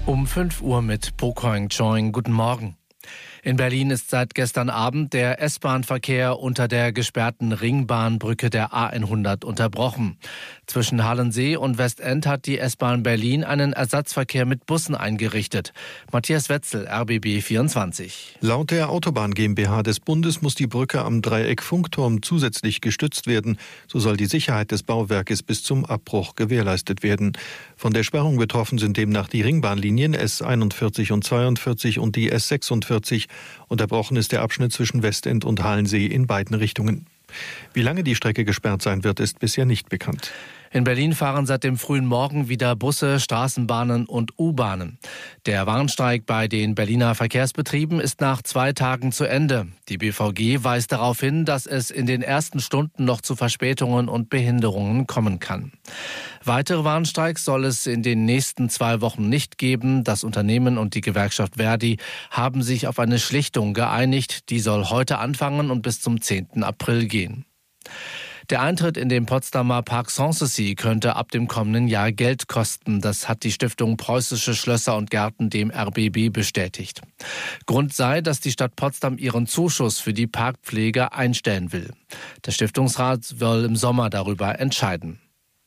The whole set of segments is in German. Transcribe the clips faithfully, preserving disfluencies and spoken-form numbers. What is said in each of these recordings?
Um fünf Uhr mit Pocoing Choing. Guten Morgen. In Berlin ist seit gestern Abend der S-Bahn-Verkehr unter der gesperrten Ringbahnbrücke der A hundert unterbrochen. Zwischen Halensee und Westend hat die S-Bahn Berlin einen Ersatzverkehr mit Bussen eingerichtet. Matthias Wetzel, R B B vierundzwanzig. Laut der Autobahn GmbH des Bundes muss die Brücke am Dreieck Funkturm zusätzlich gestützt werden. So soll die Sicherheit des Bauwerkes bis zum Abbruch gewährleistet werden. Von der Sperrung betroffen sind demnach die Ringbahnlinien S einundvierzig und zweiundvierzig und die S sechsundvierzig. Unterbrochen ist der Abschnitt zwischen Westend und Halensee in beiden Richtungen. Wie lange die Strecke gesperrt sein wird, ist bisher nicht bekannt. In Berlin fahren seit dem frühen Morgen wieder Busse, Straßenbahnen und U-Bahnen. Der Warnstreik bei den Berliner Verkehrsbetrieben ist nach zwei Tagen zu Ende. Die B V G weist darauf hin, dass es in den ersten Stunden noch zu Verspätungen und Behinderungen kommen kann. Weitere Warnstreiks soll es in den nächsten zwei Wochen nicht geben. Das Unternehmen und die Gewerkschaft Verdi haben sich auf eine Schlichtung geeinigt. Die soll heute anfangen und bis zum zehnten April gehen. Der Eintritt in den Potsdamer Park Sanssouci könnte ab dem kommenden Jahr Geld kosten. Das hat die Stiftung Preußische Schlösser und Gärten dem R B B bestätigt. Grund sei, dass die Stadt Potsdam ihren Zuschuss für die Parkpflege einstellen will. Der Stiftungsrat soll im Sommer darüber entscheiden.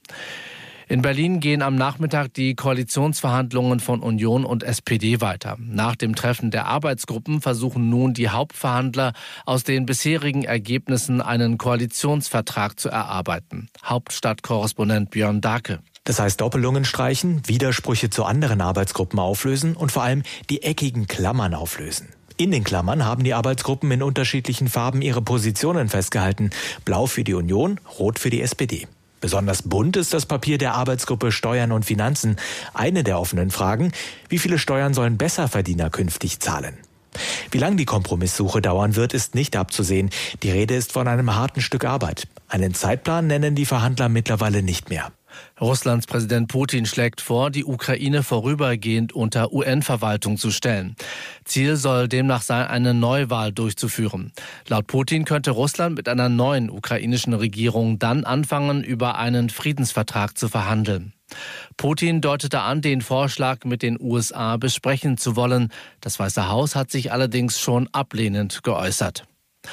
In Berlin gehen am Nachmittag die Koalitionsverhandlungen von Union und S P D weiter. Nach dem Treffen der Arbeitsgruppen versuchen nun die Hauptverhandler aus den bisherigen Ergebnissen einen Koalitionsvertrag zu erarbeiten. Hauptstadtkorrespondent Björn Dake. Das heißt Doppelungen streichen, Widersprüche zu anderen Arbeitsgruppen auflösen und vor allem die eckigen Klammern auflösen. In den Klammern haben die Arbeitsgruppen in unterschiedlichen Farben ihre Positionen festgehalten. Blau für die Union, rot für die S P D. Besonders bunt ist das Papier der Arbeitsgruppe Steuern und Finanzen. Eine der offenen Fragen: Wie viele Steuern sollen Besserverdiener künftig zahlen? Wie lange die Kompromisssuche dauern wird, ist nicht abzusehen. Die Rede ist von einem harten Stück Arbeit. Einen Zeitplan nennen die Verhandler mittlerweile nicht mehr. Russlands Präsident Putin schlägt vor, die Ukraine vorübergehend unter U N-Verwaltung zu stellen. Ziel soll demnach sein, eine Neuwahl durchzuführen. Laut Putin könnte Russland mit einer neuen ukrainischen Regierung dann anfangen, über einen Friedensvertrag zu verhandeln. Putin deutete an, den Vorschlag mit den U S A besprechen zu wollen. Das Weiße Haus hat sich allerdings schon ablehnend geäußert.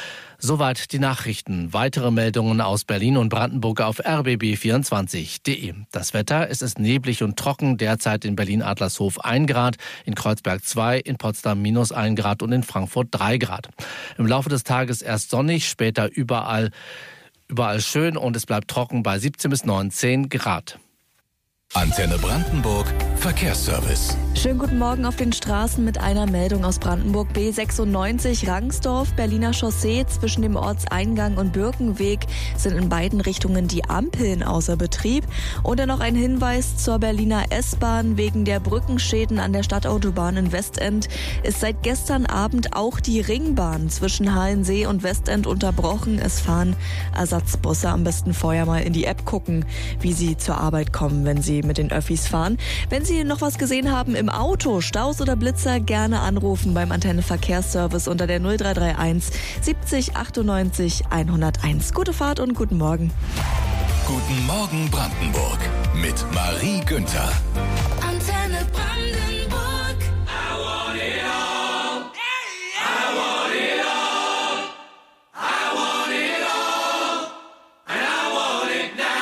Soweit die Nachrichten. Weitere Meldungen aus Berlin und Brandenburg auf r b b vierundzwanzig punkt de. Das Wetter: Es ist neblig und trocken. Derzeit in Berlin-Adlershof ein Grad, in Kreuzberg zwei, in Potsdam minus ein Grad und in Frankfurt drei Grad. Im Laufe des Tages erst sonnig, später überall, überall schön und es bleibt trocken bei siebzehn bis neunzehn Grad. Antenne Brandenburg Verkehrsservice. Schönen guten Morgen auf den Straßen mit einer Meldung aus Brandenburg. B sechsundneunzig Rangsdorf, Berliner Chaussee zwischen dem Ortseingang und Birkenweg sind in beiden Richtungen die Ampeln außer Betrieb. Und dann noch ein Hinweis zur Berliner S-Bahn. Wegen der Brückenschäden an der Stadtautobahn in Westend ist seit gestern Abend auch die Ringbahn zwischen Halensee und Westend unterbrochen. Es fahren Ersatzbusse. Am besten vorher mal in die App gucken, wie Sie zur Arbeit kommen, wenn Sie mit den Öffis fahren. Wenn Sie noch was gesehen haben im Auto, Staus oder Blitzer, gerne anrufen beim Antenne Verkehrsservice unter der null drei drei eins siebzig achtundneunzig hunderteins. Gute Fahrt und guten Morgen. Guten Morgen Brandenburg mit Marie Günther. Antenne Brandenburg. I want it all. I want it all. I want it all. And I want it now.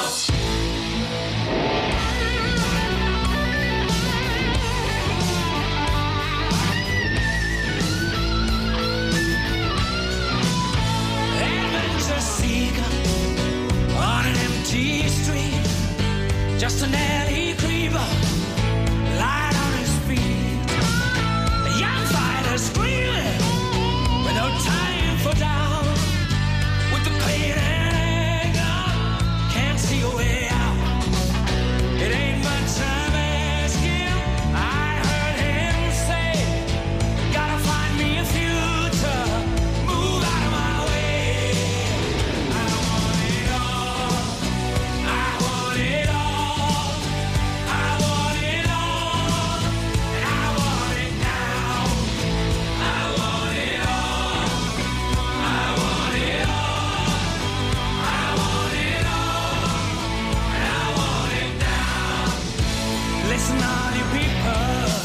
Just an alley creeper, light on his feet. A young fighter screaming with no time for doubt. With the pain and anger, can't see a way out. It ain't much time asking. I heard him say, gotta find me a future, move out of my way. I want it all, I want it all. Listen, all you people.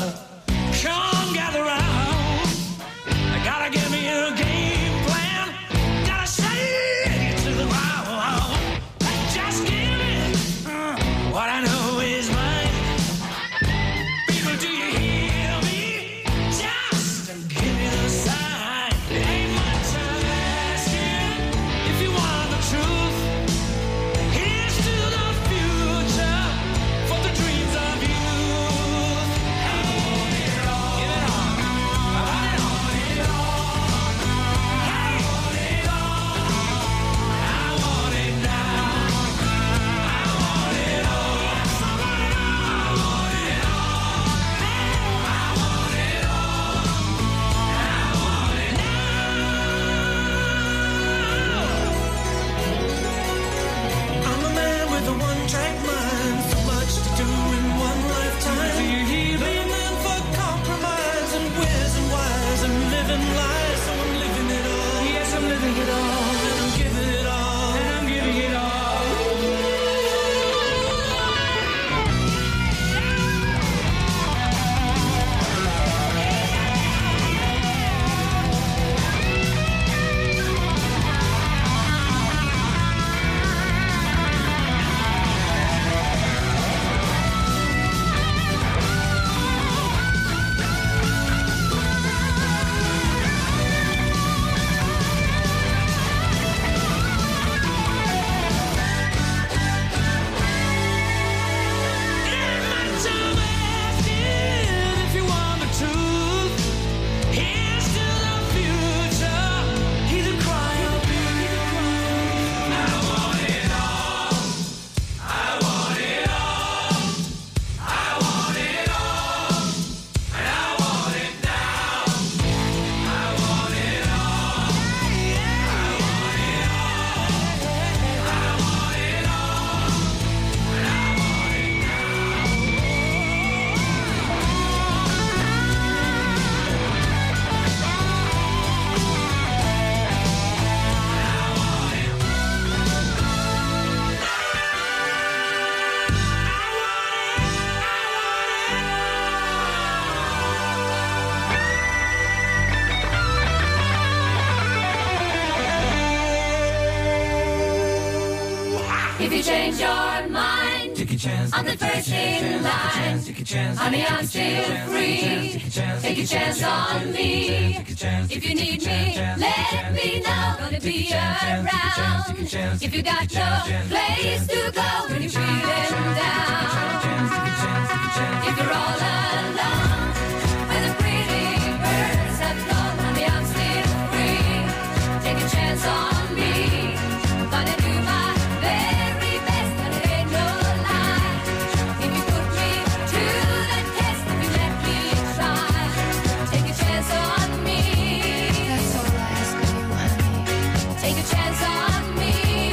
change your mind. Take a chance. I'm the first in line. Honey, I'm still free. Take a chance on me. If you need me, let me know. Gonna be around. If you got no place to go when you're feeling down. If you're all alone, when the pretty birds have flown, honey, I'm still free. Take a chance on me. Gonna do my very best, and it ain't no lie. If you put me to the test, if you let me try, take a chance on me. That's all I ask of you, honey. Take a chance on me.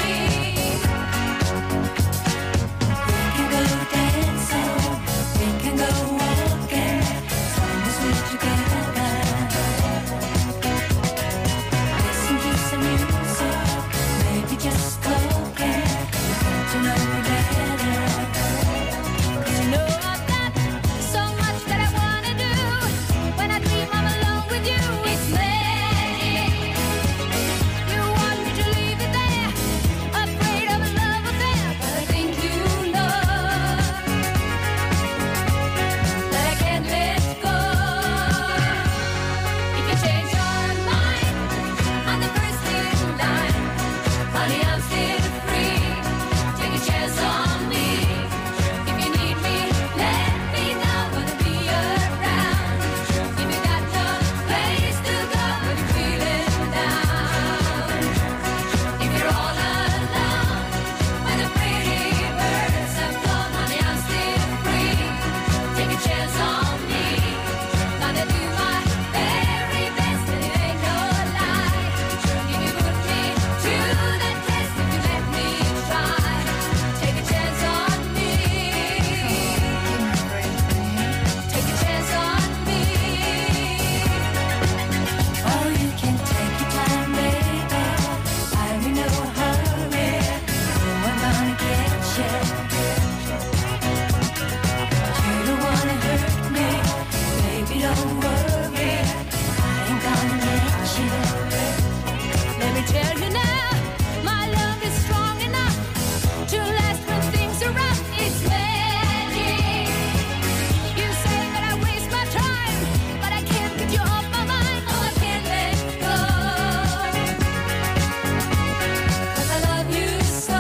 We can go dancing, we can go walking, as long as we're together. Listen to some music, maybe just talking, get to know you better. 'Cause you know I've got so much that I wanna do. When I dream I'm alone with you, it's magic. You want me to leave it there, afraid of a love affair, but I think you know that I can't let go. If you change your mind, I'm the first in line. Honey, I'm still free. Take a chance on me. If you need me, let me know. Gonna be around. If you got no place to go when you're feeling down. If you're all alone, when the pretty birds have flown, honey, I'm still free. Take a chance on me. Gonna do my very best, and it ain't no lie. If you put me to the test, if you let me try, take a chance on me. Take a chance on me. Oh, you can take your time, baby. I'm in no hurry. Oh, I'm gonna get you. You don't wanna hurt me, baby, don't worry. I ain't gonna let you. Let me tell you now, my love is strong enough to last when things are rough. It's magic. You say that I waste my time, but I can't get you off my mind. Oh, I can't let go. 'Cause I love you so.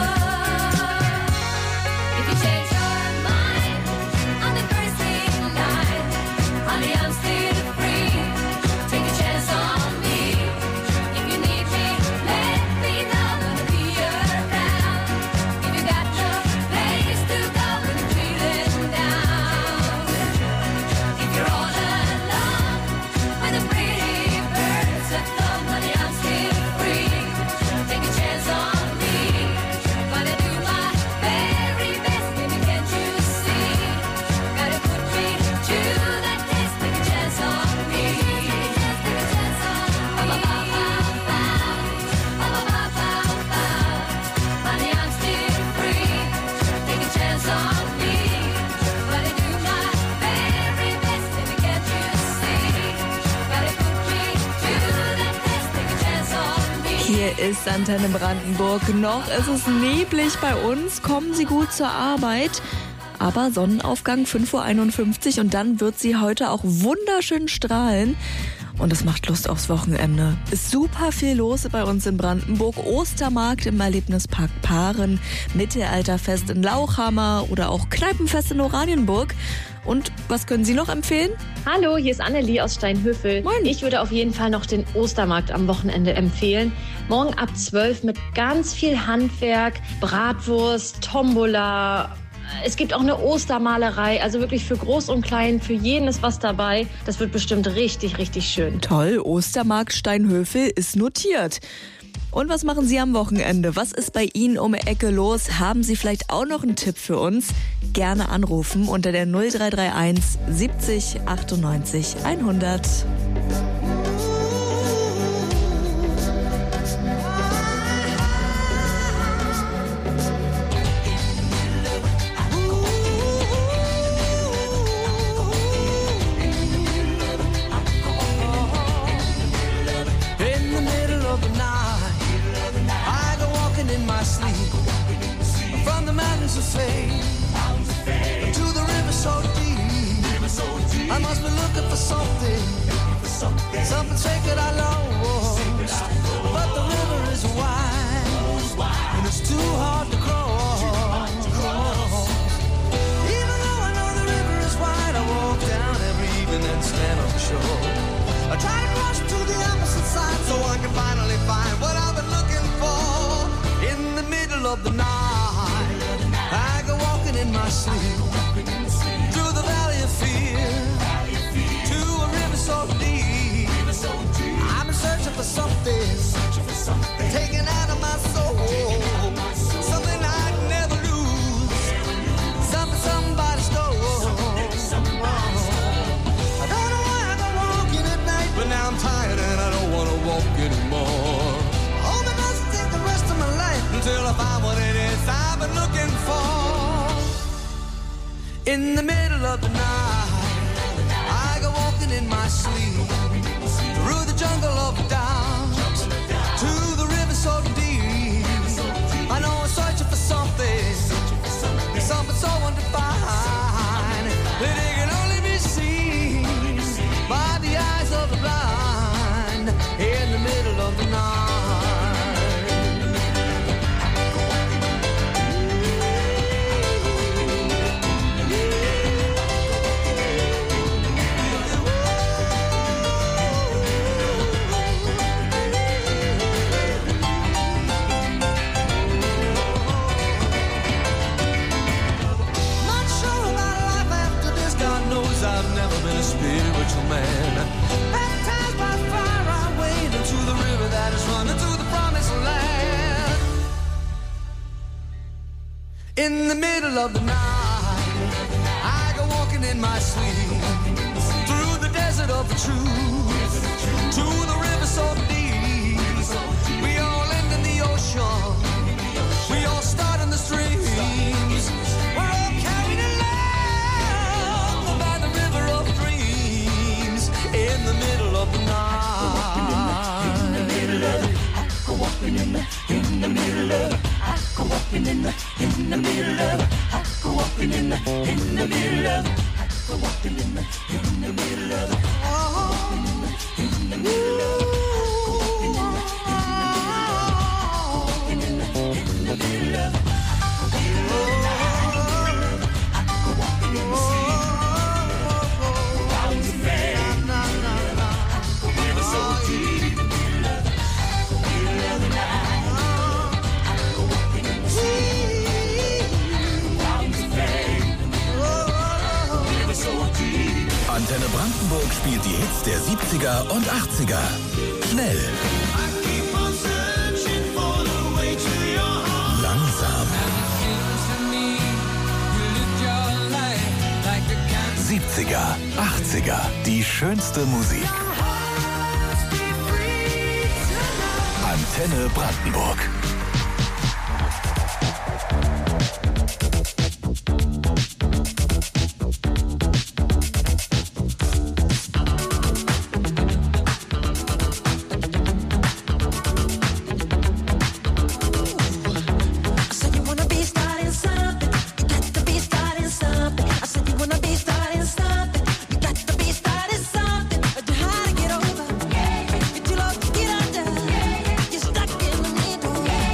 If you change your mind, I'm the first in line. Honey, I'm still free. Take a chance on me. If you need me, let me know. Gonna be around. If you got no place to go when you're feeling down. If you're all alone, when the pretty birds have flown, honey, I'm still free. Take a chance on me. Gonna do my very best, baby, can't you see? Gotta put me to the test. Take a chance on me. Take a chance on me. Honey, I'm still free. Take a chance on me. Gonna do my very best, baby, can't you see? Gotta put me to the test. Take a chance on me. Hier ist Antenne Brandenburg. Noch ist es neblig bei uns. Kommen Sie gut zur Arbeit. Aber Sonnenaufgang fünf Uhr einundfünfzig und dann wird sie heute auch wunderschön strahlen. Und es macht Lust aufs Wochenende. Ist super viel los bei uns in Brandenburg. Ostermarkt im Erlebnispark Paaren, Mittelalterfest in Lauchhammer oder auch Kneipenfest in Oranienburg. Und was können Sie noch empfehlen? Hallo, hier ist Annelie aus Steinhöfel. Moin. Ich würde auf jeden Fall noch den Ostermarkt am Wochenende empfehlen. Morgen ab zwölf mit ganz viel Handwerk, Bratwurst, Tombola. Es gibt auch eine Ostermalerei, also wirklich für Groß und Klein, für jeden ist was dabei. Das wird bestimmt richtig, richtig schön. Toll, Ostermarkt Steinhöfel ist notiert. Und was machen Sie am Wochenende? Was ist bei Ihnen um die Ecke los? Haben Sie vielleicht auch noch einen Tipp für uns? Gerne anrufen unter der null drei drei eins siebzig achtundneunzig hundert. In my sleep from the mountain I must be looking for something, something sacred I lost. But the river is wide, and it's too hard to cross. Even though I know the river is wide, I walk down every evening and stand on the shore. I try to cross to the opposite side so I can finally find what I've been looking for. In the middle of the night, I go walking in my sleep through the valley of fear to a river so deep. I'm searching for something taken out of my soul, something I'd never lose, something somebody stole. I don't know why I go walking at night, but now I'm tired and I don't want to walk anymore. Hope it doesn't take the rest of my life until I find what it is I've been looking for. In the middle of the night, I go walking in my sleep through the jungle of doubt to the river so deep. I know I'm searching for something, something so undefined that it can only be seen by the eyes of the blind. In the middle of the night. I've never been a spiritual man. Baptized by fire, I wade into the river that is running to the promised land. In the middle of the night, I go walking in my sleep through the desert of the truth to the river so deep. We all end in the ocean. We all start in the streams. We're all carried along by the river of dreams. In the middle of the night. In the middle of the I go walking in the in the middle of I go walking in the in the middle of I go walking in the in the middle of I go walking in the in the middle of oh in the middle of in the middle of Antenne Brandenburg spielt die Hits der siebziger und achtziger. Schnell. Langsam. siebziger, achtziger. Die schönste Musik. Antenne Brandenburg. Stuck in the middle.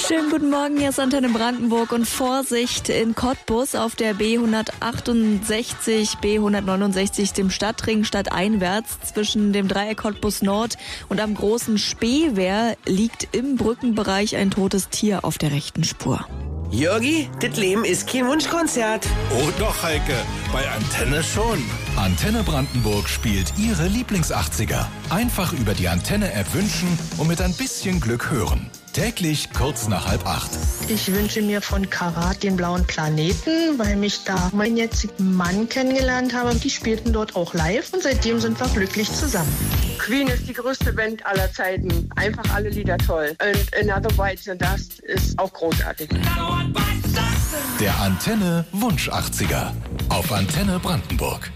Schönen guten Morgen, hier ist Antenne Brandenburg und Vorsicht in Cottbus auf der B hundertachtundsechzig, B hundertneunundsechzig, dem Stadtring stadteinwärts zwischen dem Dreieck Cottbus Nord und am großen Spähwehr liegt im Brückenbereich ein totes Tier auf der rechten Spur. Jörgi, das Leben ist kein Wunschkonzert. Oh doch, Heike, bei Antenne schon. Antenne Brandenburg spielt Ihre Lieblings-achtziger. Einfach über die Antenne-App wünschen und mit ein bisschen Glück hören. Täglich kurz nach halb acht. Ich wünsche mir von Karat den blauen Planeten, weil mich da mein jetzigen Mann kennengelernt habe. Die spielten dort auch live und seitdem sind wir glücklich zusammen. Queen ist die größte Band aller Zeiten. Einfach alle Lieder toll. Und Another Bite the Dust ist auch großartig. Der Antenne Wunsch achtziger auf Antenne Brandenburg.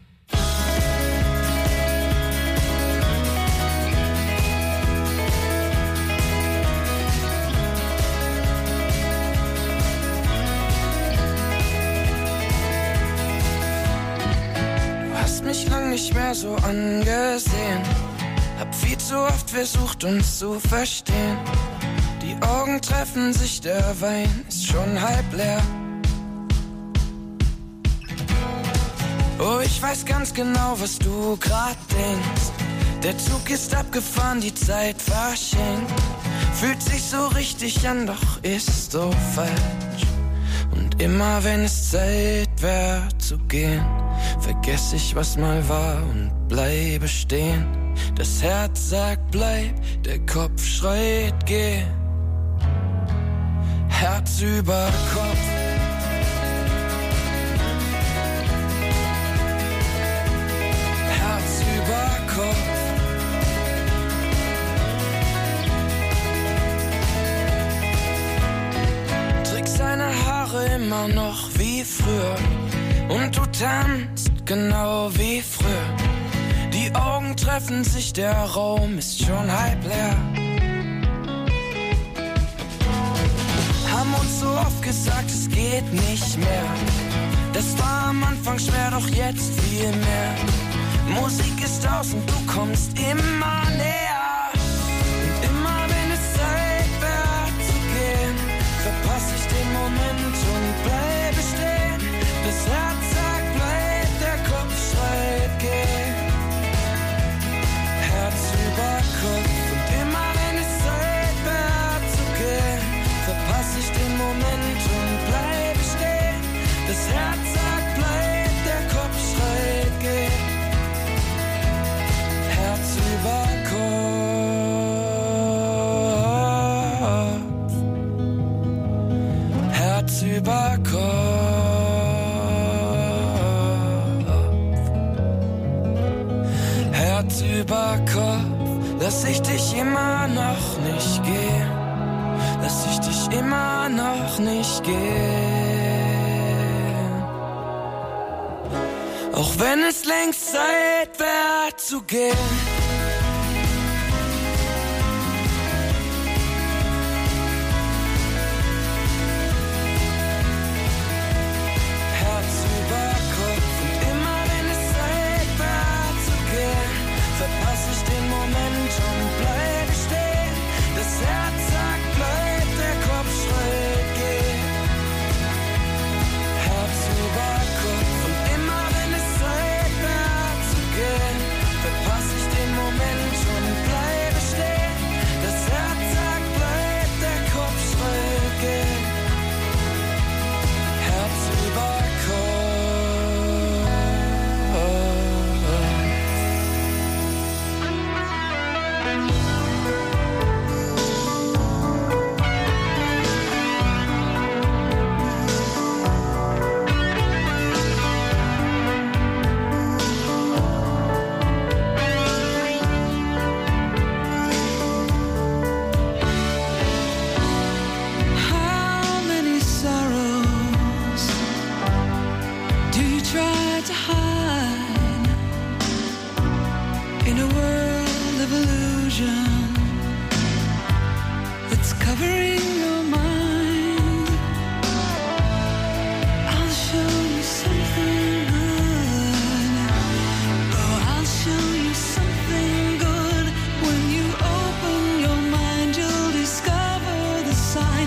Mich lang nicht mehr so angesehen. Hab viel zu oft versucht, uns zu verstehen. Die Augen treffen sich, der Wein ist schon halb leer. Oh, ich weiß ganz genau, was du grad denkst. Der Zug ist abgefahren, die Zeit verschenkt. Fühlt sich so richtig an, doch ist so falsch. Und immer wenn es Zeit wär zu gehen, vergess ich, was mal war und bleibe stehen. Das Herz sagt bleib, der Kopf schreit geh. Herz über Kopf. Herz über Kopf. Träg seine Haare immer noch wie früher. Und du tanzt genau wie früher. Die Augen treffen sich, der Raum ist schon halb leer. Haben uns so oft gesagt, es geht nicht mehr. Das war am Anfang schwer, doch jetzt viel mehr. Musik ist aus und du kommst immer näher. Und immer wenn es Zeit wär zu gehen, verpass ich den Moment und bleibe stehen. Das Herz sagt bleib, der Kopf schreit geh. Herz über Kopf. Und immer wenn es Zeit wär zu gehen, verpass ich den Moment und bleibe stehen. Das Herz sagt bleib, der Kopf schreit geh. Herz über Kopf. Herz über Kopf. Herz über Kopf, lass ich dich immer noch nicht gehen. Lass ich dich immer noch nicht gehen. Auch wenn es längst Zeit wär zu gehen. Verpass ich den Moment und bleibe stehen. Das Herz sagt bleib, der Kopf schreit geh. Herz über Kopf. Und immer wenn es Zeit wär zu gehen, verpass ich den Moment und bleibe stehen. Das Herz sagt bleib, der Kopf schreit geh. Herz über Kopf. Sign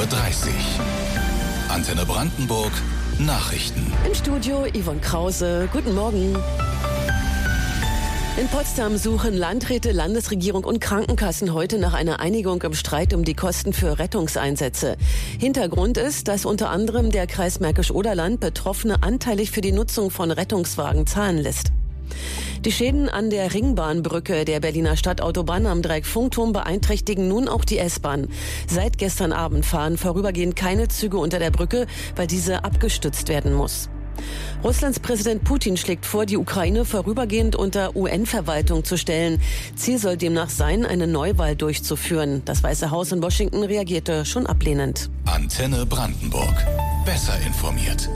dreißig. Antenne Brandenburg Nachrichten. Im Studio Yvonne Krause. Guten Morgen. In Potsdam suchen Landräte, Landesregierung und Krankenkassen heute nach einer Einigung im Streit um die Kosten für Rettungseinsätze. Hintergrund ist, dass unter anderem der Kreis Märkisch-Oderland Betroffene anteilig für die Nutzung von Rettungswagen zahlen lässt. Die Schäden an der Ringbahnbrücke der Berliner Stadtautobahn am Dreieck Funkturm beeinträchtigen nun auch die S-Bahn. Seit gestern Abend fahren vorübergehend keine Züge unter der Brücke, weil diese abgestützt werden muss. Russlands Präsident Putin schlägt vor, die Ukraine vorübergehend unter U N-Verwaltung zu stellen. Ziel soll demnach sein, eine Neuwahl durchzuführen. Das Weiße Haus in Washington reagierte schon ablehnend. Antenne Brandenburg. Besser informiert.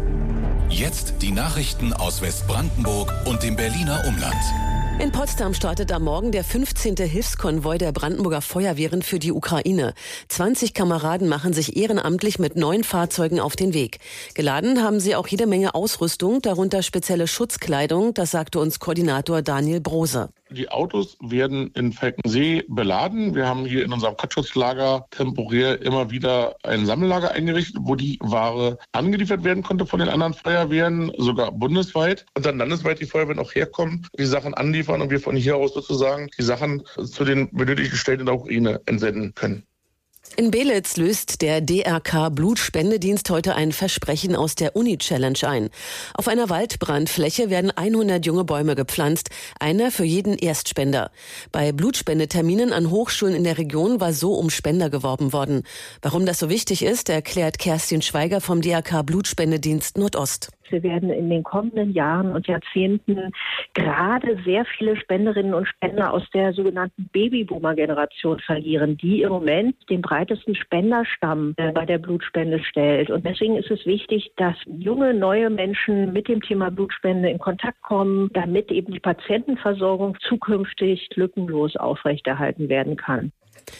Jetzt die Nachrichten aus Westbrandenburg und dem Berliner Umland. In Potsdam startet am Morgen der fünfzehnte Hilfskonvoi der Brandenburger Feuerwehren für die Ukraine. zwanzig Kameraden machen sich ehrenamtlich mit neun Fahrzeugen auf den Weg. Geladen haben sie auch jede Menge Ausrüstung, darunter spezielle Schutzkleidung, das sagte uns Koordinator Daniel Brose. Die Autos werden in Falkensee beladen. Wir haben hier in unserem Katzschutzlager temporär immer wieder ein Sammellager eingerichtet, wo die Ware angeliefert werden konnte von den anderen Feuerwehren, sogar bundesweit. Und dann landesweit die Feuerwehren auch herkommen, die Sachen anliefern und wir von hier aus sozusagen die Sachen zu den benötigten Stellen in der Ukraine entsenden können. In Belitz löst der D R K Blutspendedienst heute ein Versprechen aus der Uni-Challenge ein. Auf einer Waldbrandfläche werden hundert junge Bäume gepflanzt, einer für jeden Erstspender. Bei Blutspendeterminen an Hochschulen in der Region war so um Spender geworben worden. Warum das so wichtig ist, erklärt Kerstin Schweiger vom D R K Blutspendedienst Nordost. Wir werden in den kommenden Jahren und Jahrzehnten gerade sehr viele Spenderinnen und Spender aus der sogenannten Babyboomer-Generation verlieren, die im Moment den breitesten Spenderstamm bei der Blutspende stellt. Und deswegen ist es wichtig, dass junge, neue Menschen mit dem Thema Blutspende in Kontakt kommen, damit eben die Patientenversorgung zukünftig lückenlos aufrechterhalten werden kann.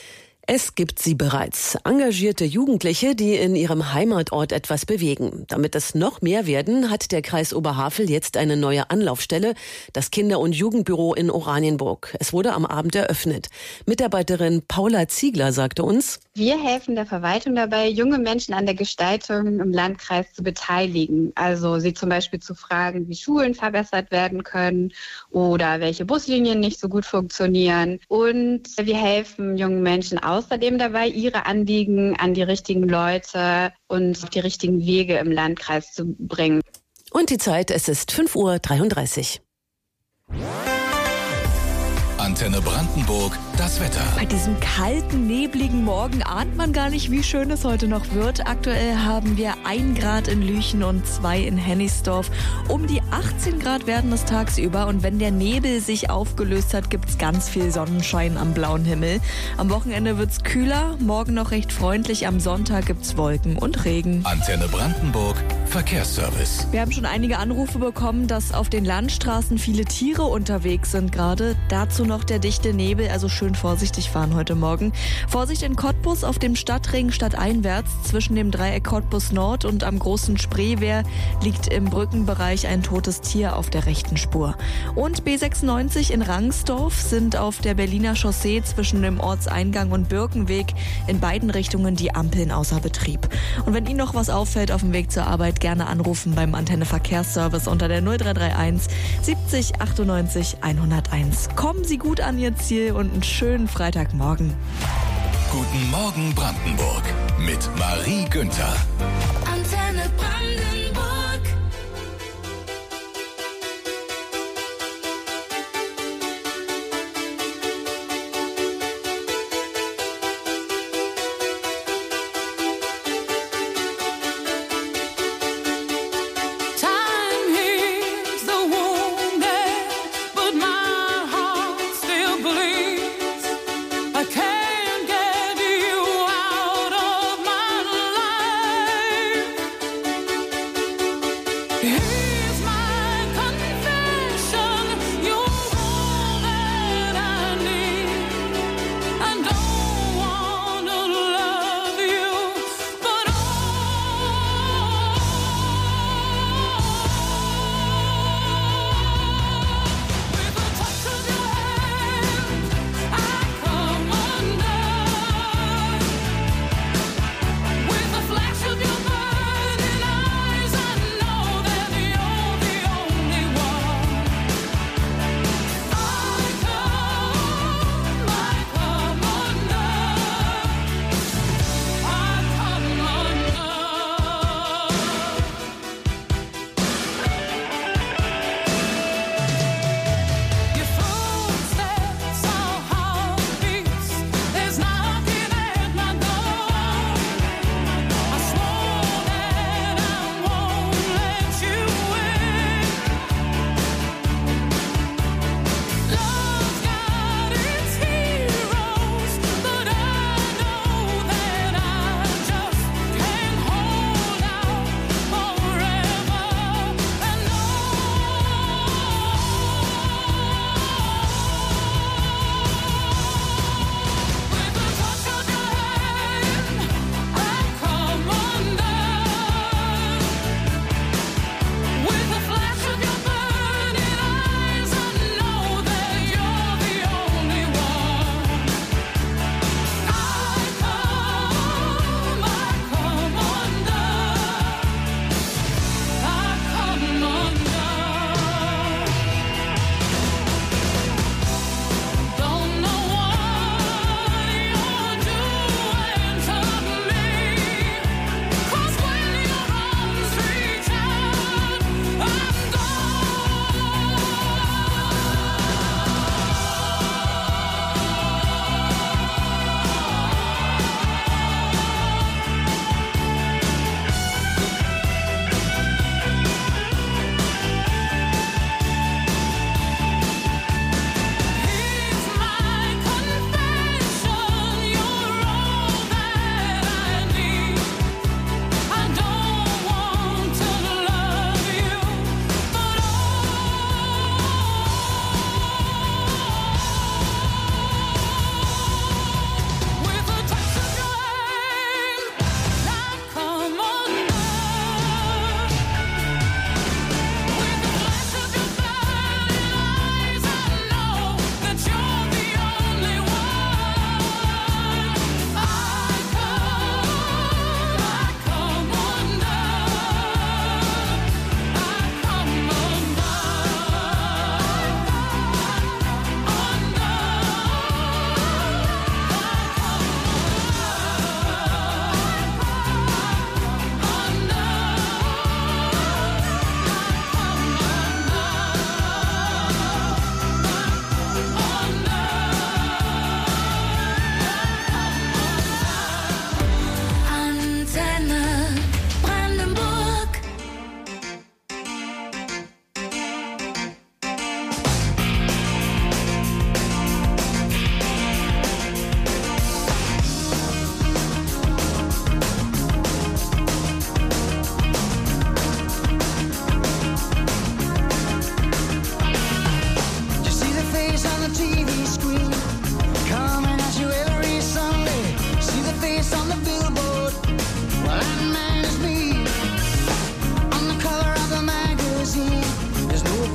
Es gibt sie bereits. Engagierte Jugendliche, die in ihrem Heimatort etwas bewegen. Damit es noch mehr werden, hat der Kreis Oberhavel jetzt eine neue Anlaufstelle, das Kinder- und Jugendbüro in Oranienburg. Es wurde am Abend eröffnet. Mitarbeiterin Paula Ziegler sagte uns: Wir helfen der Verwaltung dabei, junge Menschen an der Gestaltung im Landkreis zu beteiligen. Also sie zum Beispiel zu fragen, wie Schulen verbessert werden können oder welche Buslinien nicht so gut funktionieren. Und wir helfen jungen Menschen aus außerdem dabei, ihre Anliegen an die richtigen Leute und auf die richtigen Wege im Landkreis zu bringen. Und die Zeit, es ist fünf Uhr dreiunddreißig. Antenne Brandenburg, das Wetter. Bei diesem kalten, nebligen Morgen ahnt man gar nicht, wie schön es heute noch wird. Aktuell haben wir ein Grad in Lüchen und zwei in Hennigsdorf. Um die achtzehn Grad werden es tagsüber. Und wenn der Nebel sich aufgelöst hat, gibt es ganz viel Sonnenschein am blauen Himmel. Am Wochenende wird es kühler, morgen noch recht freundlich. Am Sonntag gibt es Wolken und Regen. Antenne Brandenburg, Verkehrsservice. Wir haben schon einige Anrufe bekommen, dass auf den Landstraßen viele Tiere unterwegs sind gerade. Dazu noch der dichte Nebel, also schön vorsichtig fahren heute Morgen. Vorsicht in Cottbus auf dem Stadtring stadteinwärts. Zwischen dem Dreieck Cottbus Nord und am großen Spreewehr liegt im Brückenbereich ein totes Tier auf der rechten Spur. Und B sechsundneunzig in Rangsdorf sind auf der Berliner Chaussee zwischen dem Ortseingang und Birkenweg in beiden Richtungen die Ampeln außer Betrieb. Und wenn Ihnen noch was auffällt auf dem Weg zur Arbeit, gerne anrufen beim Antenne Verkehrsservice unter der null drei drei eins siebzig achtundneunzig hunderteins. Kommen Sie gut an Ihr Ziel und einen schönen Freitagmorgen. Guten Morgen Brandenburg mit Marie Günther. Antenne Brandenburg. I can't get you out of my life.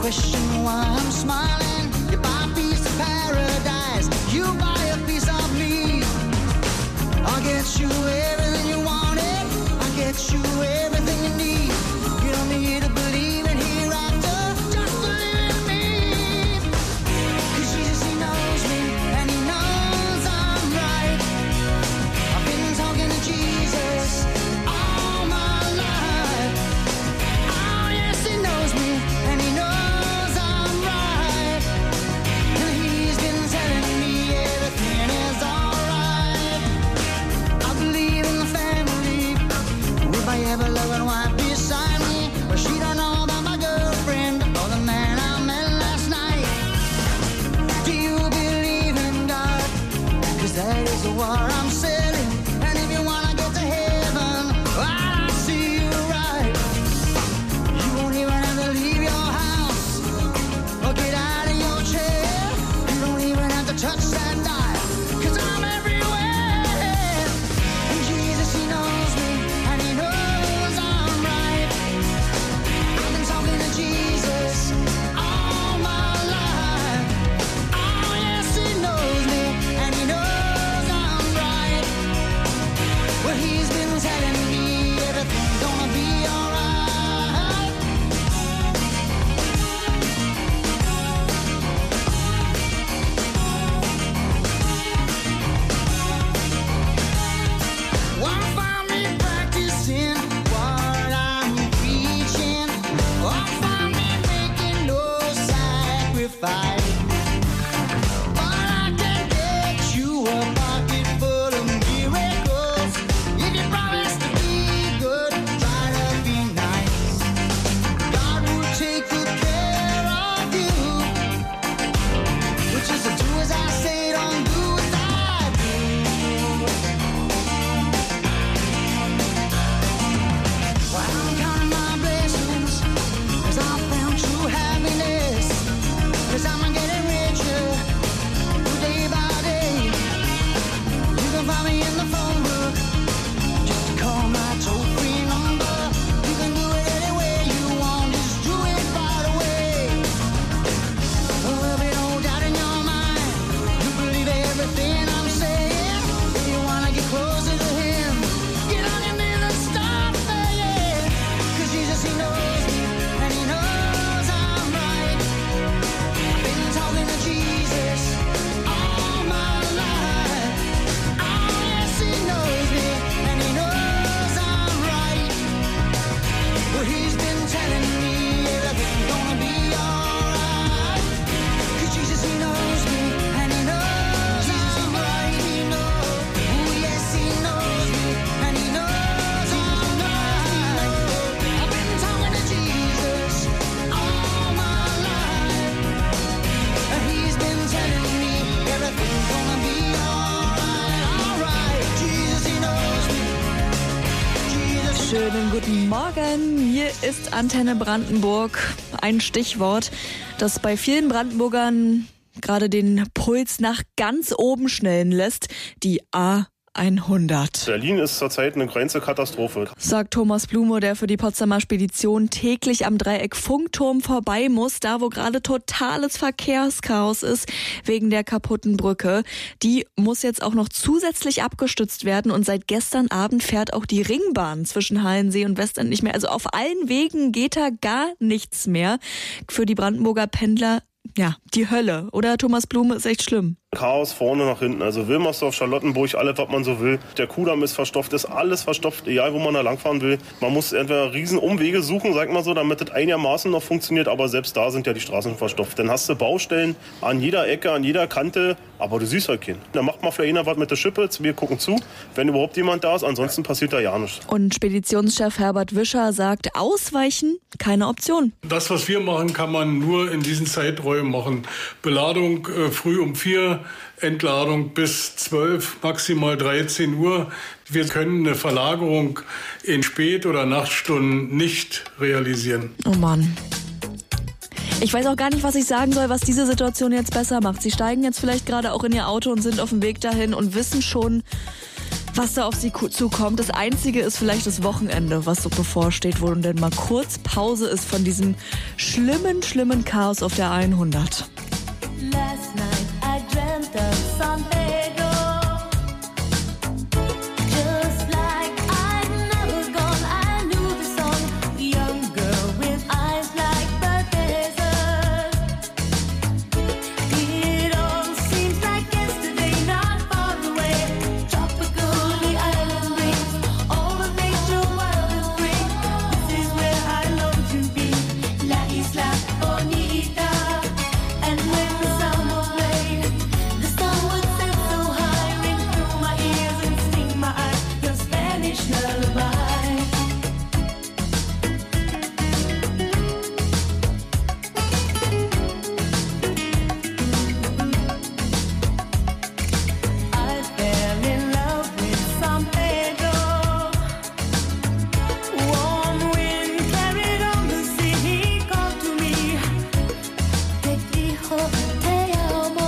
question why I'm smiling. You buy a piece of paradise, you buy a piece of me. I'll get you everything you wanted, I'll get you everything you need. You don't need to believe in hereafter, just believe in me. 'Cause Jesus, he knows me, and he knows I'm right. I've been talking to Jesus all my life. Oh yes, he knows me, and he knows I'm right. And he's been telling me everything is alright. I believe in the family, with my ever-loving wife beside me. But she don't know about my girlfriend or the man I met last night. Do you believe in God? 'Cause that is what I'm saying. And if you wanna get to heaven, well, I see you right. You won't even have to leave your house or get out of your chair. You don't even have to touch that dial, 'cause I'm everywhere. And Jesus, he knows me, and he knows I'm right. I've been talking to Jesus all my life. Oh yes, he knows me, and he knows I'm right. Well, he's been telling me everything's gonna be alright. Won't find me practicing what I'm preaching. Won't find me making no sacrifice. But I can get you a pocket full of miracles. If you promise to be good, try to be nice. God will take good care of you. Which is to do as I say, don't do as I do. Well, I'm counting my blessings, 'cause I found true happiness. 'Cause I'm getting richer day by day. You can find me in the phone book, just call my toll-free number. You can do it any way you want, just do it right away. There'll be no doubt in your mind, you believe everything I'm saying. If you wanna get closer to him, get on your knees and start praying. 'Cause Jesus, he knows me, and he knows I'm right. I've been talking to Jesus all my life. Oh yes, he knows me, and he knows I'm right. Well, he's been telling me everything's gonna be alright. 'Cause Jesus, he knows me, and he knows I'm right. He knows, oh yes, he knows me, and he knows I'm right. I've been talking to Jesus all my life, and he's been telling me everything's gonna be alright, alright. Jesus, he knows me. Jesus, Schönen guten Morgen. Hier ist Antenne Brandenburg. Ein Stichwort, das bei vielen Brandenburgern gerade den Puls nach ganz oben schnellen lässt. Die A hundert. Berlin ist zurzeit eine Grenzekatastrophe. Sagt Thomas Blume, der für die Potsdamer Spedition täglich am Dreieck Funkturm vorbei muss, da wo gerade totales Verkehrschaos ist wegen der kaputten Brücke. Die muss jetzt auch noch zusätzlich abgestützt werden und seit gestern Abend fährt auch die Ringbahn zwischen Halensee und Westend nicht mehr. Also auf allen Wegen geht da gar nichts mehr. Für die Brandenburger Pendler, ja, die Hölle. Oder Thomas Blume, ist echt schlimm. Chaos vorne nach hinten. Also Wilmersdorf, Charlottenburg, alles, was man so will. Der Kudamm ist verstopft, ist alles verstopft, egal wo man da langfahren will. Man muss entweder riesen Umwege suchen, sag mal so, damit das einigermaßen noch funktioniert. Aber selbst da sind ja die Straßen verstopft. Dann hast du Baustellen an jeder Ecke, an jeder Kante. Aber du siehst halt keinen. Dann macht mal vielleicht einer was mit der Schippe. Wir gucken zu, wenn überhaupt jemand da ist. Ansonsten passiert da ja nichts. Und Speditionschef Herbert Wischer sagt, ausweichen, keine Option. Das, was wir machen, kann man nur in diesen Zeiträumen machen. Beladung äh, früh um vier, Entladung bis zwölf, maximal dreizehn Uhr. Wir können eine Verlagerung in Spät- oder Nachtstunden nicht realisieren. Oh Mann. Ich weiß auch gar nicht, was ich sagen soll, was diese Situation jetzt besser macht. Sie steigen jetzt vielleicht gerade auch in ihr Auto und sind auf dem Weg dahin und wissen schon, was da auf sie zukommt. Das Einzige ist vielleicht das Wochenende, was so bevorsteht, wo dann mal kurz Pause ist von diesem schlimmen, schlimmen Chaos auf der hundert. Last night I dreamt of San Pedro, just like I'd never gone. I knew the song, the young girl with eyes like the desert. It all seems like yesterday, not far away. Tropical, the island breeze, all of nature wild and free. This is where I long to be, La Isla Bonita. And when the summer played, the sun would set so high, ring through my ears and sting my eyes, your Spanish lullaby. I fell in love with San Pedro. Warm wind carried on the sea, he called to me. Te dijo te amo.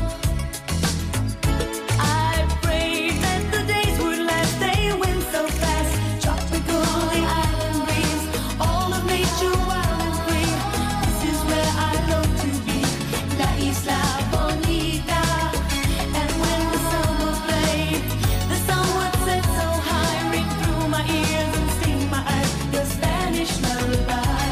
I prayed that the days would last, they went so fast. Tropical, the island breeze, all of nature wild and free. This is where I long to be, La Isla Bonita. And when the summer played, the sun would set so high, ring through my ears and sting my eyes, your Spanish lullaby.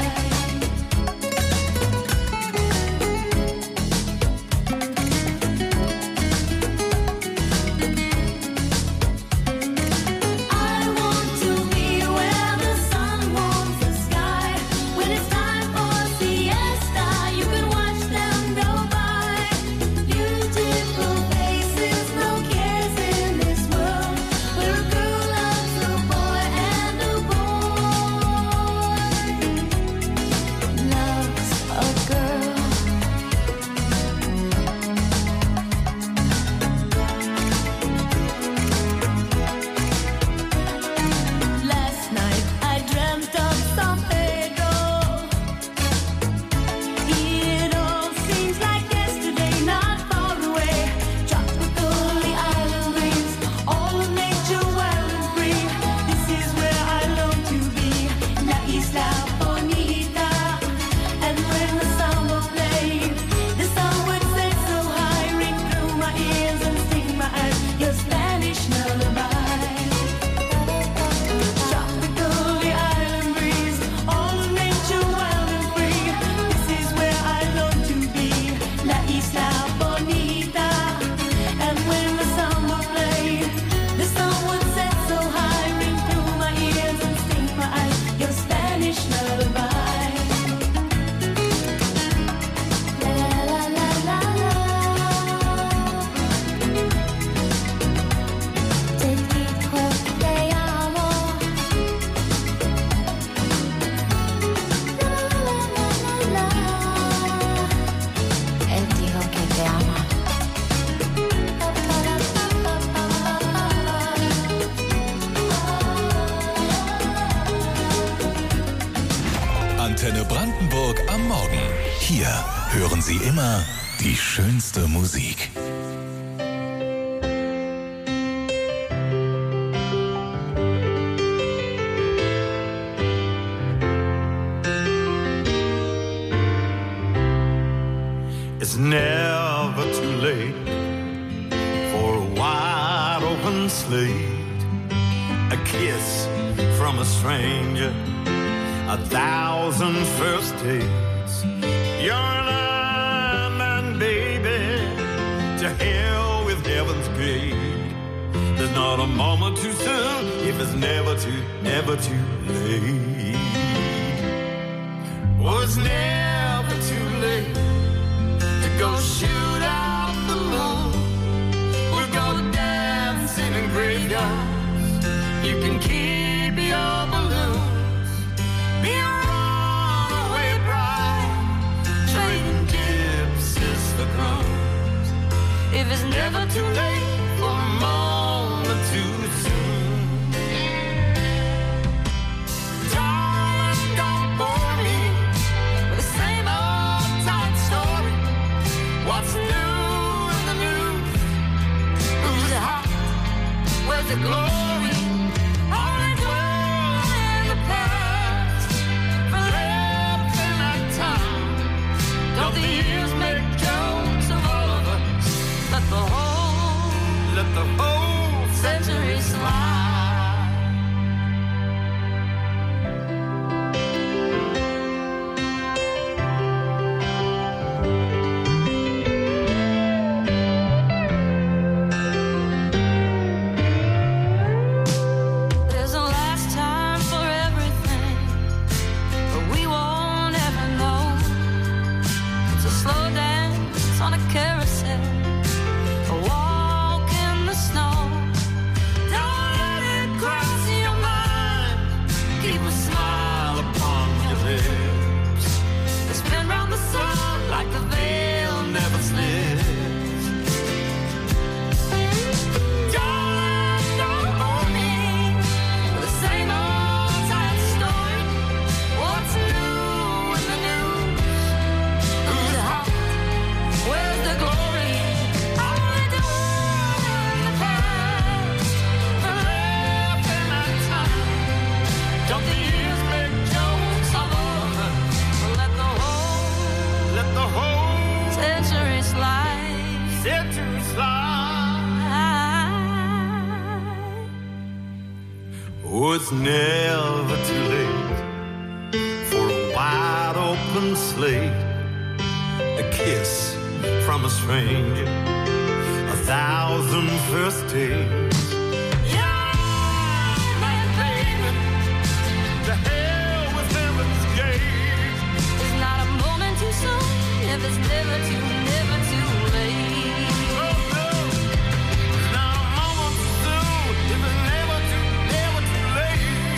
I want to be where the sun warms the sky. When it's time for siesta, you can watch them go by. Beautiful faces, no cares in this world. Where a girl loves a boy and a boy loves a girl. Last night I dreamt of San Pedro. It all seems like yesterday, not far away. Tropical, the island breeze, all of nature wild and free. This is where I long to be, La Isla Bonita. And when the summer played, the sun would set so high, ring through my ears and sting my eyes, your Spanish lullaby. Tropical, the island breeze, all of nature wild and free. This is where I long to be, La Isla Bonita. And when the summer played, the sun would set so high, ring through my ears and sting my eyes, your Spanish lullaby. La la la la la. Te dijo te amo. La la la la la. Él dijo que te ama. Antenne Brandenburg am Morgen. Hier hören Sie immer die schönste Musik. It's never too late for a wide open slate, a kiss from a stranger, a thousand first dates. You're an man, baby, to hell with heaven's gate. There's not a moment too soon if it's never too, never too late. Oh, it's never too late to go shoot out the moon. We'll go dancing in graveyards. You can keep your balloons. Be a runaway bride, trading gypsies for crumbs. If it's never too late for a moment too soon. Darling, don't bore me with the same old tight story. What's new in the news? Who's hot? Where's the glory? on a carousel, a walk in the snow. Don't let it cross your mind. Keep a smile upon your lips. Spin round the sun like the veil never slips. Don't let go of me. The same old sad story. What's new in the news? Who's hot? Where's the glory? Only the one in the past. The left in that time. Don't the years make jokes of us? Let the whole, let the whole century slide, century slide. Oh, it's never too late for a wide open slate, a kiss from a stranger, a thousand first dates. To hell with heaven's gate. It's not a moment too soon, if it's never too, never too late. Oh no, it's not a moment too soon, if it's never too, never too late.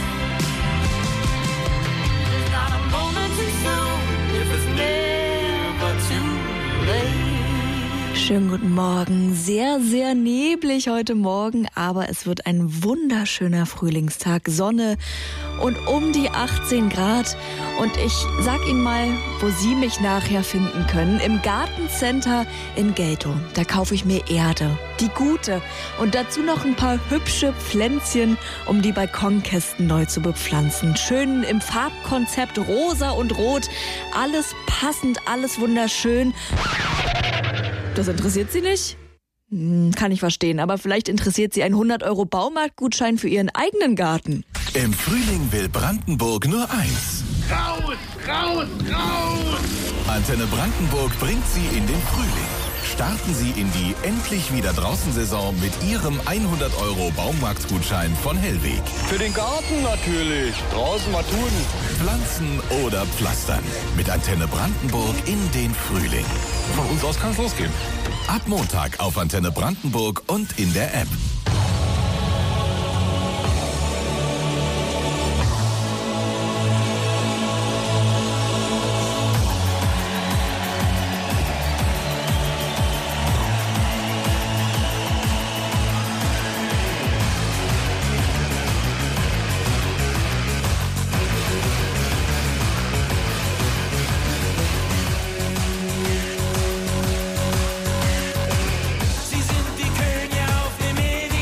It's not a moment too soon, if it's never too late. Schönen guten Morgen. Sehr, sehr neblig heute Morgen, aber es wird ein wunderschöner Frühlingstag. Sonne und um die achtzehn Grad. Und ich sag Ihnen mal, wo Sie mich nachher finden können. Im Gartencenter in Geltow. Da kaufe ich mir Erde. Die gute. Und dazu noch ein paar hübsche Pflänzchen, um die Balkonkästen neu zu bepflanzen. Schön im Farbkonzept rosa und rot. Alles passend, alles wunderschön. Das interessiert Sie nicht? Hm, kann ich verstehen, aber vielleicht interessiert Sie ein hundert Euro Baumarktgutschein für Ihren eigenen Garten. Im Frühling will Brandenburg nur eins. Raus, raus, raus! Antenne Brandenburg bringt Sie in den Frühling. Starten Sie in die endlich wieder draußen Saison mit Ihrem hundert Euro Baumarktgutschein von Hellweg. Für den Garten natürlich. Draußen mal tun. Pflanzen oder pflastern. Mit Antenne Brandenburg in den Frühling. Von uns aus kann es losgehen. Ab Montag auf Antenne Brandenburg und in der App. Sie sind die Könige auf dem Ewig.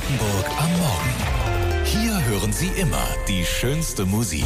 Brandenburg am Morgen. Hier hören Sie immer die schönste Musik.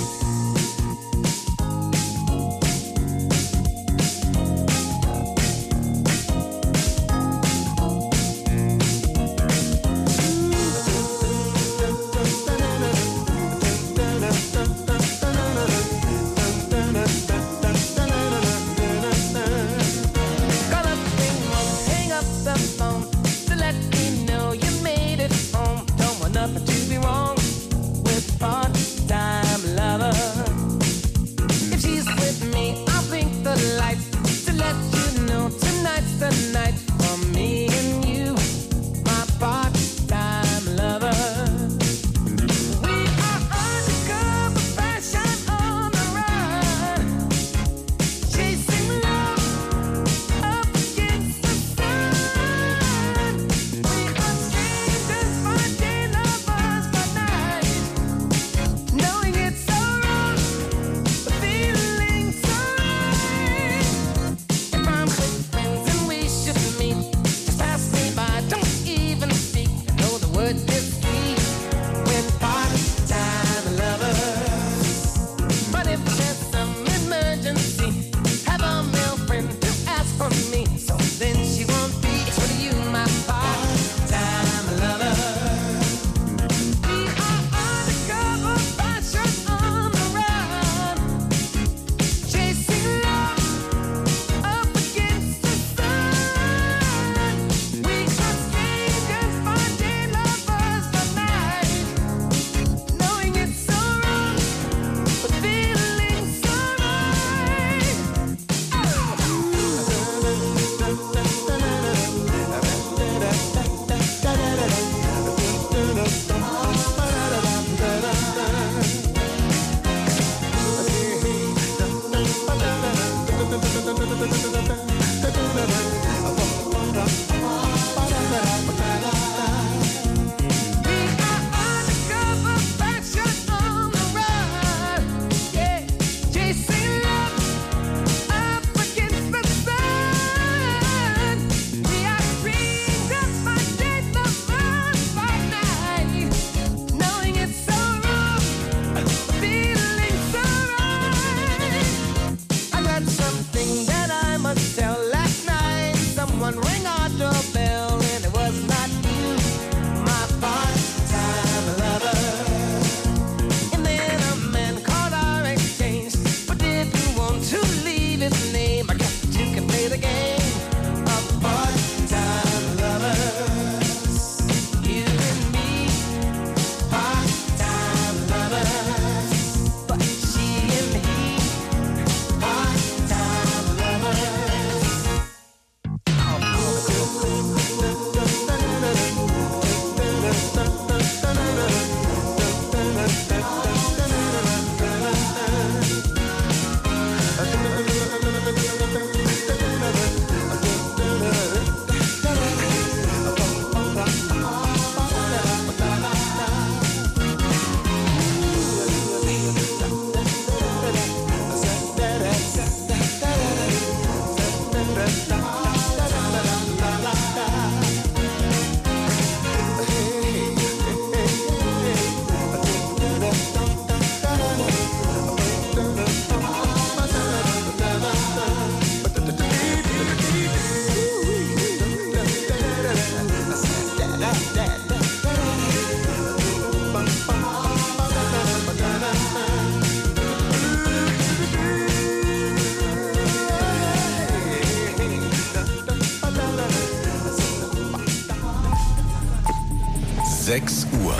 sechs Uhr.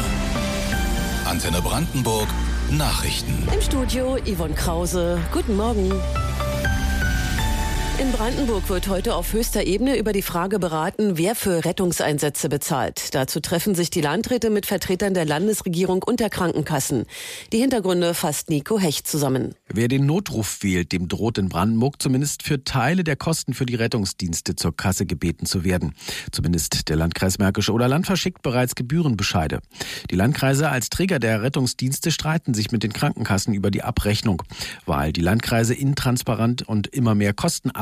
Antenne Brandenburg, Nachrichten. Im Studio Yvonne Krause. Guten Morgen. In Brandenburg wird heute auf höchster Ebene über die Frage beraten, wer für Rettungseinsätze bezahlt. Dazu treffen sich die Landräte mit Vertretern der Landesregierung und der Krankenkassen. Die Hintergründe fasst Nico Hecht zusammen. Wer den Notruf wählt, dem droht in Brandenburg zumindest für Teile der Kosten für die Rettungsdienste zur Kasse gebeten zu werden. Zumindest der Landkreis Märkische Oderland verschickt bereits Gebührenbescheide. Die Landkreise als Träger der Rettungsdienste streiten sich mit den Krankenkassen über die Abrechnung. Weil die Landkreise intransparent und immer mehr Kosten ab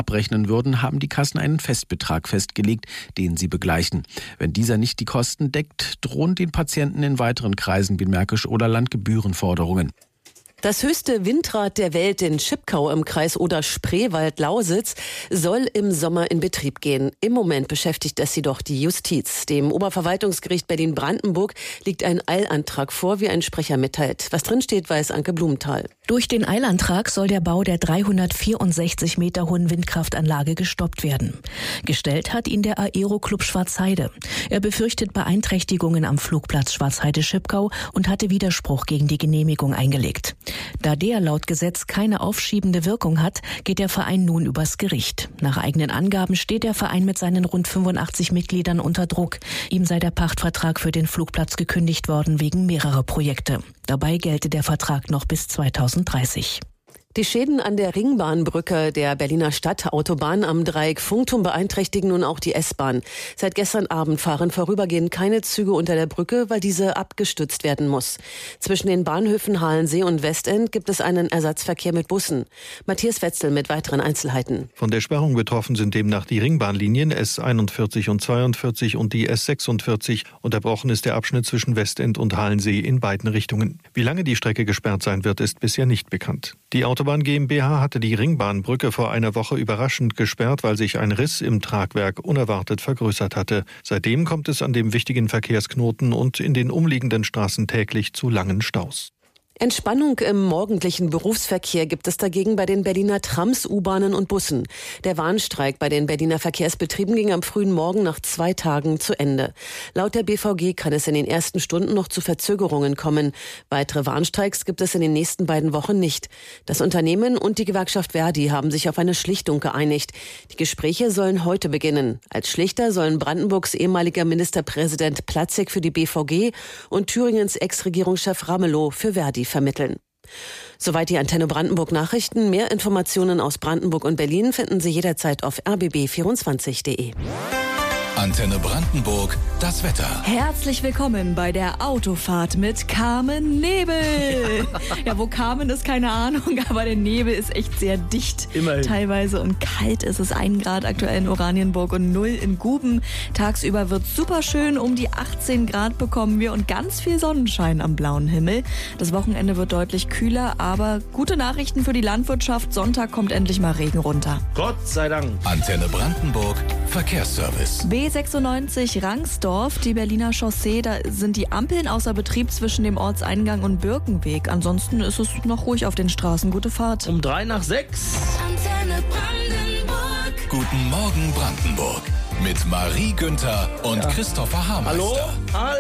abrechnen würden, haben die Kassen einen Festbetrag festgelegt, den sie begleichen. Wenn dieser nicht die Kosten deckt, drohen den Patienten in weiteren Kreisen wie Märkisch-Oderland Gebührenforderungen. Das höchste Windrad der Welt in Schipkau im Kreis Oder-Spreewald-Lausitz soll im Sommer in Betrieb gehen. Im Moment beschäftigt es jedoch die Justiz. Dem Oberverwaltungsgericht Berlin-Brandenburg liegt ein Eilantrag vor, wie ein Sprecher mitteilt. Was drinsteht, weiß Anke Blumenthal. Durch den Eilantrag soll der Bau der dreihundertvierundsechzig Meter hohen Windkraftanlage gestoppt werden. Gestellt hat ihn der Aero-Club Schwarzheide. Er befürchtet Beeinträchtigungen am Flugplatz Schwarzheide-Schipkau und hatte Widerspruch gegen die Genehmigung eingelegt. Da der laut Gesetz keine aufschiebende Wirkung hat, geht der Verein nun übers Gericht. Nach eigenen Angaben steht der Verein mit seinen rund fünfundachtzig Mitgliedern unter Druck. Ihm sei der Pachtvertrag für den Flugplatz gekündigt worden wegen mehrerer Projekte. Dabei gelte der Vertrag noch bis zweitausenddreißig. Die Schäden an der Ringbahnbrücke der Berliner Stadtautobahn am Dreieck Funkturm beeinträchtigen nun auch die S-Bahn. Seit gestern Abend fahren vorübergehend keine Züge unter der Brücke, weil diese abgestützt werden muss. Zwischen den Bahnhöfen Halensee und Westend gibt es einen Ersatzverkehr mit Bussen. Matthias Wetzel mit weiteren Einzelheiten. Von der Sperrung betroffen sind demnach die Ringbahnlinien S einundvierzig und zweiundvierzig und die S sechsundvierzig. Unterbrochen ist der Abschnitt zwischen Westend und Halensee in beiden Richtungen. Wie lange die Strecke gesperrt sein wird, ist bisher nicht bekannt. Die Autobahn GmbH hatte die Ringbahnbrücke vor einer Woche überraschend gesperrt, weil sich ein Riss im Tragwerk unerwartet vergrößert hatte. Seitdem kommt es an dem wichtigen Verkehrsknoten und in den umliegenden Straßen täglich zu langen Staus. Entspannung im morgendlichen Berufsverkehr gibt es dagegen bei den Berliner Trams, U-Bahnen und Bussen. Der Warnstreik bei den Berliner Verkehrsbetrieben ging am frühen Morgen nach zwei Tagen zu Ende. Laut der B V G kann es in den ersten Stunden noch zu Verzögerungen kommen. Weitere Warnstreiks gibt es in den nächsten beiden Wochen nicht. Das Unternehmen und die Gewerkschaft Verdi haben sich auf eine Schlichtung geeinigt. Die Gespräche sollen heute beginnen. Als Schlichter sollen Brandenburgs ehemaliger Ministerpräsident Platzek für die B V G und Thüringens Ex-Regierungschef Ramelow für Verdi vermitteln. Soweit die Antenne Brandenburg Nachrichten. Mehr Informationen aus Brandenburg und Berlin finden Sie jederzeit auf r b b vierundzwanzig punkt de. Antenne Brandenburg, das Wetter. Herzlich willkommen bei der Autofahrt mit Carmen Nebel. Ja, wo Carmen ist, keine Ahnung, aber der Nebel ist echt sehr dicht. Immerhin. Teilweise und kalt ist es. ein Grad aktuell in Oranienburg und null in Guben. Tagsüber wird super schön, um die achtzehn Grad bekommen wir und ganz viel Sonnenschein am blauen Himmel. Das Wochenende wird deutlich kühler, aber gute Nachrichten für die Landwirtschaft. Sonntag kommt endlich mal Regen runter. Gott sei Dank. Antenne Brandenburg, Verkehrsservice. B sechsundneunzig Rangsdorf, die Berliner Chaussee, da sind die Ampeln außer Betrieb zwischen dem Ortseingang und Birkenweg. Ansonsten ist es noch ruhig auf den Straßen. Gute Fahrt. Um drei nach sechs. Antenne Brandenburg. Guten Morgen Brandenburg. Mit Marie Günther und ja. Christopher Haarmeister.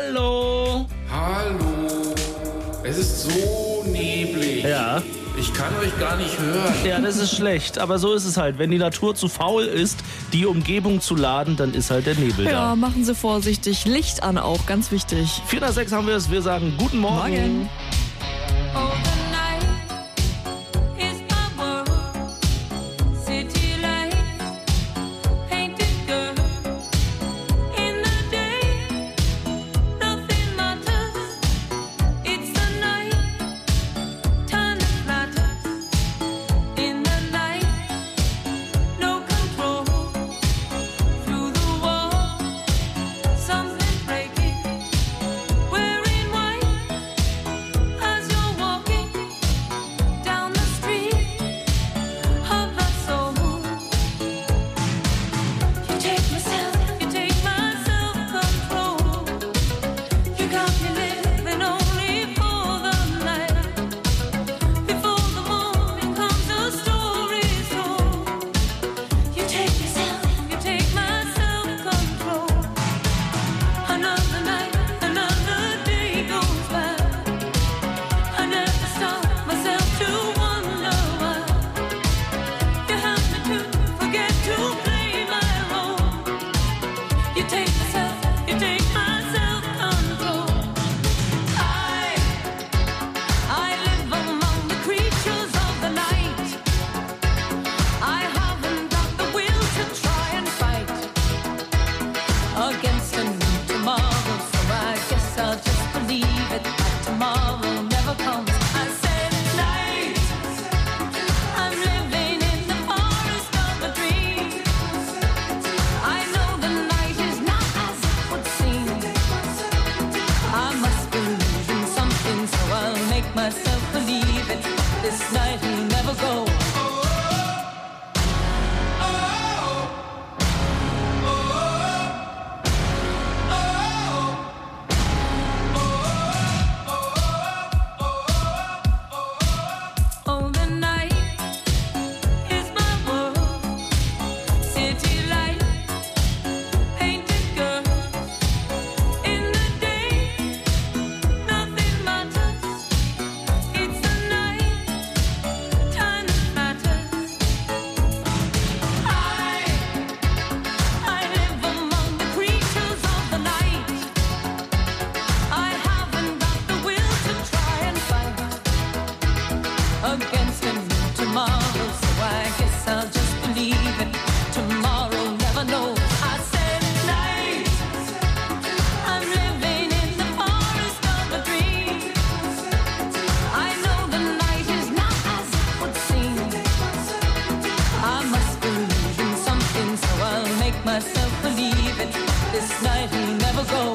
Hallo? Hallo? Hallo? Es ist so neblig. Ja. Ich kann euch gar nicht hören. Ja, das ist schlecht. Aber so ist es halt. Wenn die Natur zu faul ist, die Umgebung zu laden, dann ist halt der Nebel ja, da. Ja, machen Sie vorsichtig. Licht an auch, ganz wichtig. vier nach sechs haben wir es. Wir sagen guten Morgen. Morgen. Dream. night he never go.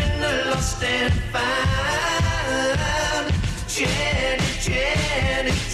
Jenny, Jenny,